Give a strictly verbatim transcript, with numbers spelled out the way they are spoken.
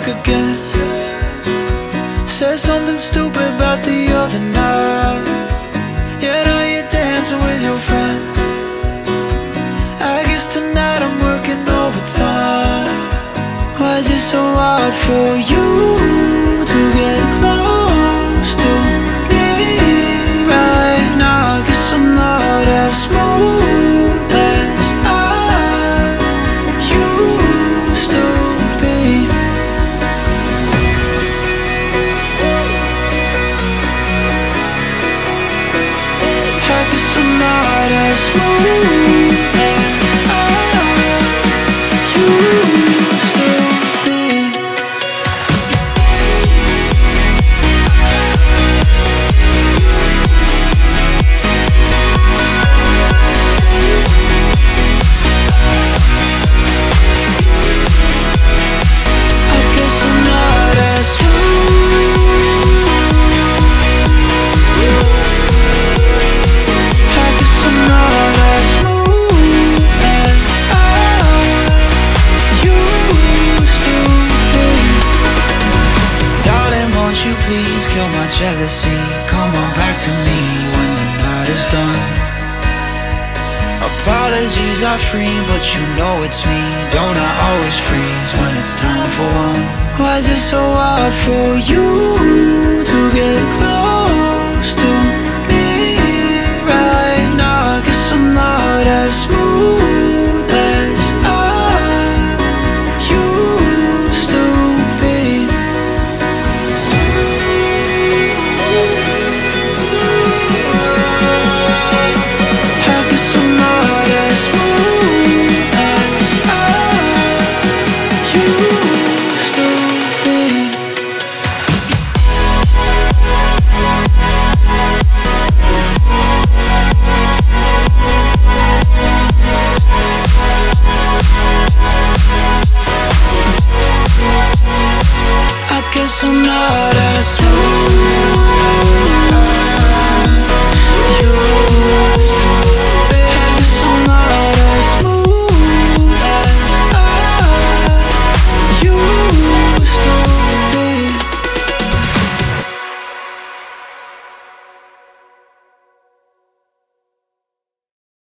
again. Said something stupid about the other night. Yeah, now you're dancing with your friend. I guess tonight I'm working overtime. Why is it so hard for you to get close to me right now? I guess I'm not as smooth as I used to be. I guess I'm not as smooth as I used to be. I guess I'm not as smooth. I guess I'm not as smooth as I used to be. Darling, won't you please kill my jealousy? Come on back to me when the night is done. Apologies are free, but you know it's me. Don't I always freeze when it's time for one? Why is it so hard for you to get close to me right now? I guess I'm not as smooth